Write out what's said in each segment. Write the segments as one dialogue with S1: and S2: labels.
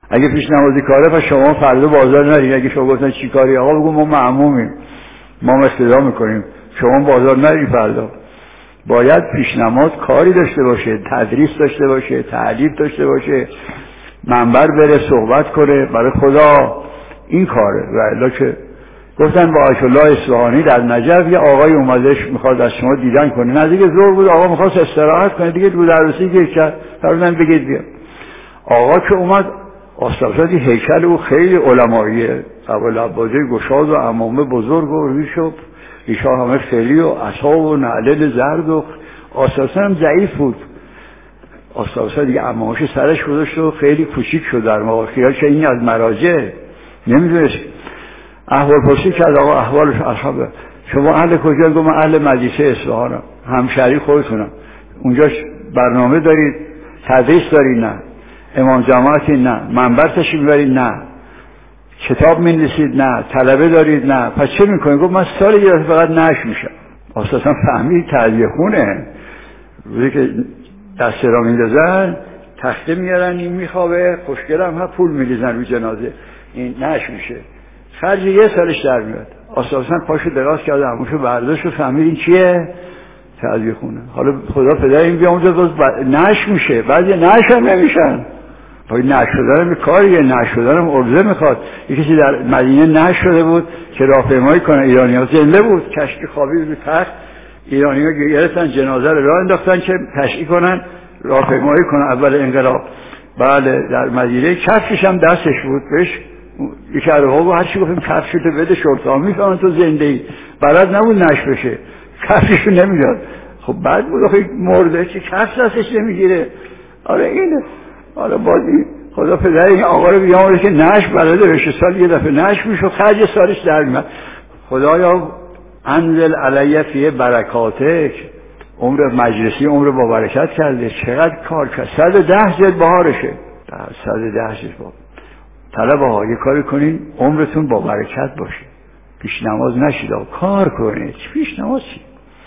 S1: اگه پیش نمازی کاره پس شما فردا بازار نرید. اگه شما گفتن چی کاری آقا بگو ما معمومیم، ما اصطدا میکنیم، شما بازار نرید فردا. باید پیش نماز کاری داشته باشه، تدریس داشته باشه، تعلیم داشته باشه، منبر بره صحبت کنه برای خدا، این کاره. و الا که گفتن با آیت الله اصفهانی در نجف یه آقای اومدش میخواد از شما دیدن کنه، نزدیک ظهر بود، آقا میخواست استراحت کنه دیگه، رو درسی گیر کرد، فرمودن بگید بیا. آقا که اومد آستافزادی هیکل او خیلی علماییه، ابوالعباسه گشاد و عمامه بزرگ و ریشا همه فری و عصا و نعلل زرد و آستافزاد هم ضعیف بود. آستافزاد دیگه عمامش سرش گذاشت و خیلی کوچیک شد در ما، خیال که این از مراجع نمیدونست. احوال پرسی کرد آقا احوالش الحمدلله. شما اهل کجا؟ گفت من اهل مدرسه اصفهانم. همشهری خودتونم. اونجا برنامه دارید؟ تدریس دارید؟ نه. امام جماعتی؟ نه. منبر تشریف میبرید؟ نه. کتاب می‌نویسید؟ نه. طلبه دارید؟ نه. پس چه میکنید؟ گفت من سال یه دفعه فقط نشر میشم. اساسا فهمید تهیه خونه. روزی که دست را میندازن تخته میارن، این میخوابه، خوشگلم ها پول میریزن روی جنازه، این نشر میشه. خرج یه سالش در میاد. اساسا پاشو دراز کرده، عموشو برداشت و فهمید این چیه؟ تعزیه خونه. حالا خدا پدر این بیا اونجا باز نشر میشه، بعضی نشر هم نمیشن. پای نشر شدنم کاریه، نشر شدنم ارزه میخواد. یکی کسی در مدینه نشر شده بود که راهپیمایی کنه، ایرانی‌ها زنده بود، کشتی خوابید رو تخت، ایرانی‌ها گرفتن جنازه رو راه انداختن که تشییع کنن، راهپیمایی کنن اول انقلاب. بله در مدینه کفشش هم دستش بود، بهش یکی عربا بود هر چی گفتیم کفشتو بده شرطا میفهمن تو زنده ای، بلد نبود نشر بشه، کفششو نمیداد. خب بعد بود آخه مرده چه کفش دستش نمیگیره. آره اینه. حالا بازی خدا پدر این آقا رو بیامونه که نشر بلده بشه، سال یه دفعه نشر میشه، خرج سالش در میاد. خدایا انزل علیه فیه برکاتک، عمر مجلسی عمر با برکت کرده، چقدر کار کرد. 110 جلد بهارشه، 110 جلد بهار. طلبه ها یه کاری کنین عمرتون با برکت باشه، پیش نماز نشید، کار کنید. پیش نماز چی؟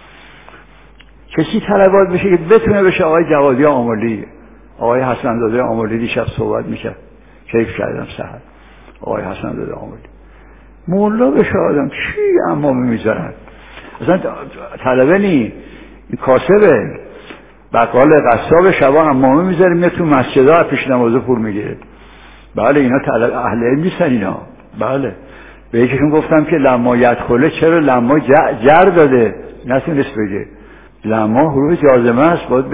S1: کسی طلبات بشه که بتونه بشه آقای جوادی آملی، آقای حسن زاده آملی. دیشب صحبت میکرد، کیف کردم سحر. آقای حسن زاده آملی مولا بشه آدم چی امامه میذارن؟ اصلا طلبه نی، این کاسبه، بقال قصاب شبا امامه میذاره، میاد تو مسجدها پیش نمازه پول میگیره. بله اینا اهل علم نیستن اینا. بله به یکیشون گفتم که لما یدخله، چرا لما جر داده نتونست بگه؟ لما حروف جازمه است، باید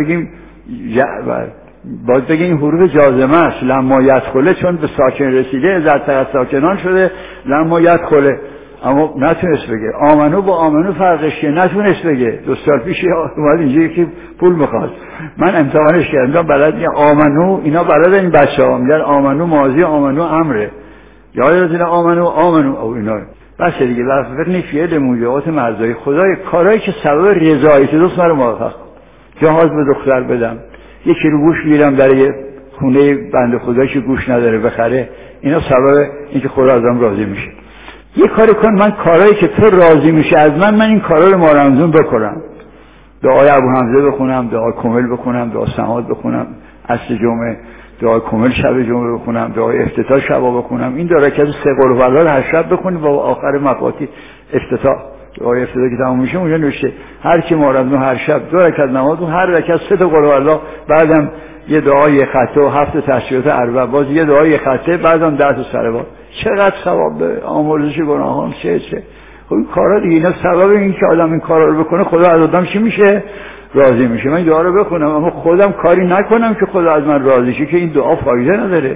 S1: بگیم حروف جازمه است. لما یدخله چون به ساکن رسیده ازت ساکنان شده لما یدخله، اما نتونست بگه. آمنو با آمنو فرقش که نتونست بگه. 2 سال پیش اومد اینجا یکی پول میخواست، من امتحانش کردم بلد نیست. آمنو اینا بلد این بچه‌ها میگن آمنو ماضی، آمنو امره، یاد دادن آمنو او اینا. بس دیگه لفظ نفیه موجبات مرزای خدای، کارهایی که سبب رضایت دوست رو موفق. جهاز به دختر بدم، یه کیلو گوش میرم برای خونه بنده خدایی که گوش نداره بخره، اینا سبب اینکه خدا ازم راضی میشه. یه کاری کن من کارهایی که تو راضی میشه از من این کارا رو ما رمضان بکنم. دعای ابو حمزه بخونم، دعای کامل بخونم، دعای سماعت بخونم اصل جمعه، دعای کامل شب جمعه بخونم، دعای افتتاح شب بخونم. این 2 رکعت 3 قل هوالله رو هر شب بخونیم و آخر مفاتیح افتتاح، دعای افتتاح که تموم میشه اونجا نوشته هر کی ما رمضان هر شب 2 رکعت نماز، هر رکعت 3 قل هوالله، بعدم یه دعای خطه و 7 تسبیحات اربع، باز یه دعای خطه، بعدم 10 تا صلوات. چقدر ثواب به آمرزش گناهان. چه خب این کارا دیگه اینا سبب این که آدم این کارا رو بکنه خدا از آدم چی میشه؟ راضی میشه. من دعا رو بخونم اما خودم کاری نکنم که خدا از من راضی شه، که این دعا فایده نداره.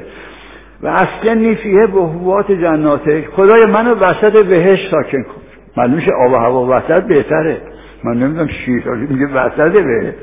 S1: و اصلا نیفیه به حوات جناته، خدای منو وسط بهشت ساکن کن. معلوم میشه آب و هوا وسط بهتره، من نمیدونم شیر میگه وسط بهشت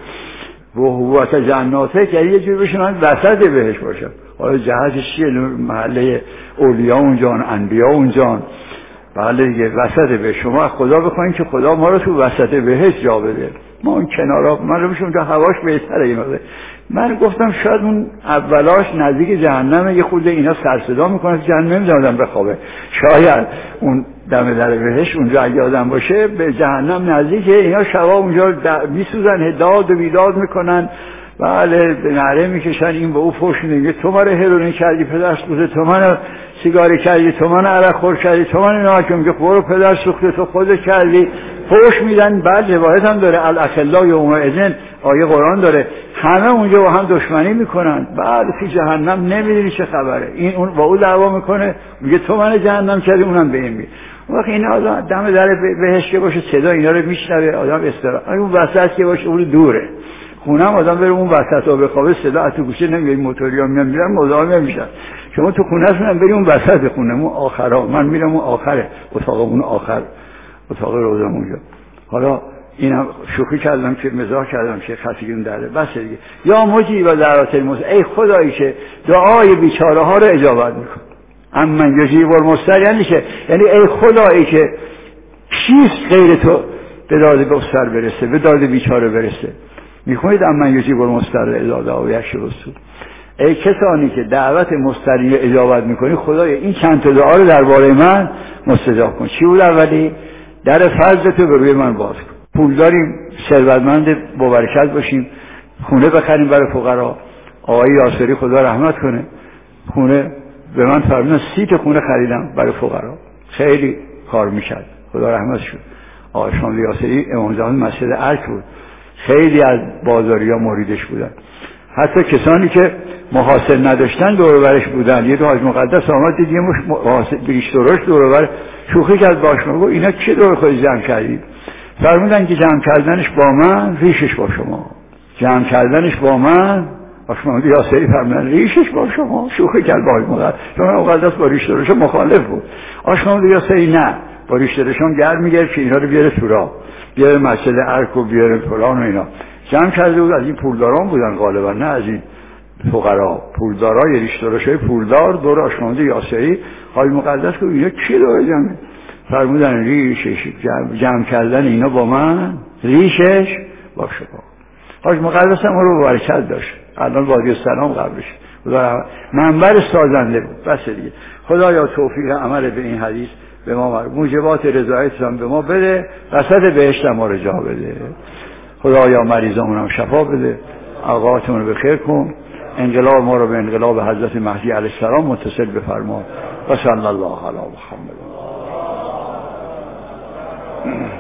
S1: و حوات جناته، که یه جوری بشه من وسط بهشت باشم. حالا جهتش چیه؟ محله اولیاء اونجان، انبیا اونجان. بله دیگه وسط به شما خدا بخواین که خدا ما رو تو وسط بهشت جا بده. ما اون کنارا من رو میشم اونجا هواش بهتره. این من گفتم شاید اون اولاش نزدیک جهنمه، یه خورده اینا سرصدا میکنه که جهنم نمیذارن بخوابه. شاید اون دم در بهشت اونجا اگه آدم باشه به جهنم نزدیکه، اینا شبا اونجا میسوزن، هداد و بیداد میکنن، بله به نعره میکشن، این به او فحش میده، تو من هروئین کردی پدر سوخته، تو من سیگاری کردی، تو من عرق خور کردی، تو من اینا که میگه برو پدر سوخته تو خودت کردی، فحش میدن. بعد روایت هم داره الاخلا یومئذ، آیه قرآن داره، همه اونجا با هم دشمنی میکنن. بعد تو جهنم نمیدونی چه خبره، این اون با او دعوا میکنه، میگه تو من جهنم کردی، اونم به این میگه. وقت این آدم دم در بهشت که باشه صدا اینا رو میشنوه، آدم استراحت. اون وسط که باشه اون دوره، خونه هم آدم بره اون وسط ها بخوابه، صدا از تو گوشه نمیاد، موتوریا میرن مزاحم نمیشن. شما تو خونه هستون بری اون وسط خونه، اون آخرا، من میرم اون آخره اتاقمون، آخر اتاق روزم اونجا. حالا اینم شوخی کردم که مزاح کردم که خطیگیم داره بس دیگه. یا مجیب دعوت المضطر، ای خدایی که دعای بیچاره ها رو اجابت میکنه. امن یجیب المضطر یعنی که یعنی ای خدایی که چیست غیر تو به داد مضطر برسه، به داد بیچاره برسه. میخونید امن یجیب المضطر اذا دعا و یکشف السوء. ای کسانی که دعوت مضطری اجابت میکنی، خدای این چند تا دعا رو درباره من مستجاب کن. چی بود اولی؟ در فضل تو به روی من باز کن. پول داریم، ثروتمند با برکت باشیم، خونه بخریم برای فقرا. آقای یاسری خدا رحمت کنه، خونه به من فرمودن 30 خونه خریدم برای فقرا، خیلی کار میکرد، خدا رحمت شد. آقای شاملی یاسری امام زمان مسجد ارک بود، خیلی از بازاریا مریدش بودن. حتی کسانی که محاسن نداشتن دور و برش بودن. یه حاج مقدس آمد دید یه محاسن ریش درشت دور و بر، شوخی کرد باش، گفت اینا چه دور خودی جمع کردید؟ فرمودن که جمع کردنش با من، ریشش با شما. جمع کردنش با من، آشماندی یاسری فرمودن ریشش با شما. شوخی کرد با حاج مقدس، چون مقدس با ریش درشت مخالف بود. آشماندی یاسری نه، با ریش درشت گرم میگرد که اینا رو بیاره سورا، بیاره مسجد ارک و بیاره فلان و اینا. جمع کرده بود، از این پولداران بودن غالبا، نه از این فقرا. پولدارای ریش درشتای پولدار دور آشماندی یاسری. حاج مقدس گفت اینا کی دور جمع؟ فرمودن ریشش، جمع کردن اینا با من، ریشش با شما. حاج مقدس هم رو برکت داشت، الان وادی السلام قبرش، خدا منبر سازنده بود. بس دیگه خدایا توفیق عمل به این حدیث به ما، موجبات رضایت هم به ما بده، وسط بهشت ما رو جا بده. خدایا مریضامون هم شفا بده، اوقاتمون رو بخیر کن، انقلاب ما رو به انقلاب حضرت مهدی علیه السلام متصل بفرما. و صلی الله علی محمد.